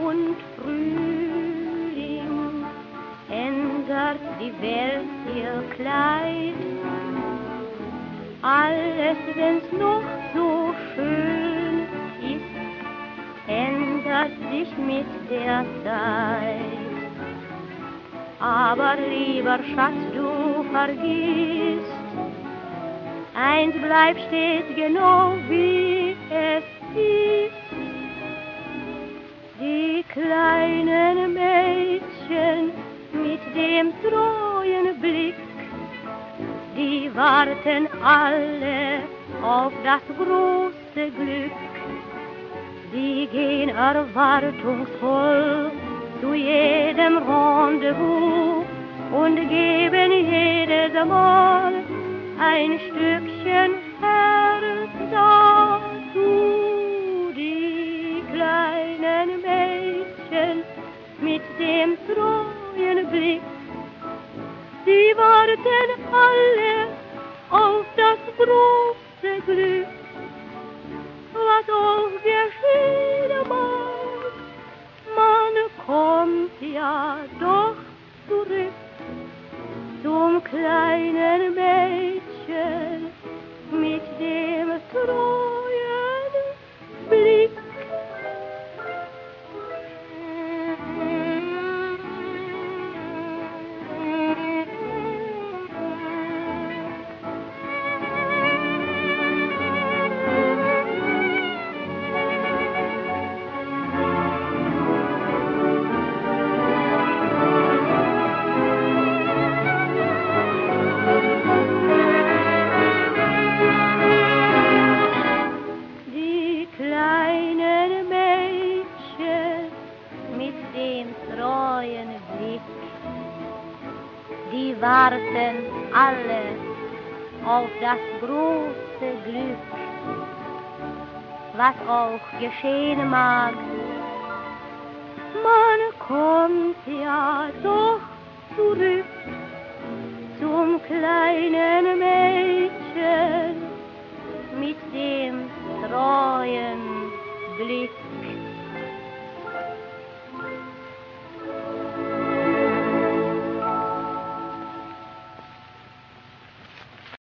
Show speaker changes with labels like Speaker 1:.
Speaker 1: und Frühling ändert die Welt ihr Kleid. Alles, wenn's noch so schön ist, ändert sich mit der Zeit. Aber lieber Schatz, du vergisst, eins bleibt stets genau wie es ist. Die kleinen Mädchen mit dem treuen Blick, die warten alle auf das große Glück. Die gehen erwartungsvoll zu jedem Rendezvous und geben jedes Mal ein Stückchen Herz dazu. Die kleinen Mädchen mit dem treuen Blick, die warten alle auf das große Glück. Was auch geschehen mag, man kommt ja doch zurück zum kleinen Mädchen mit dem treuen Blick. Die warten alle auf das große Glück. Was auch geschehen mag, man kommt ja doch zurück zum kleinen Mädchen mit dem treuen Blick.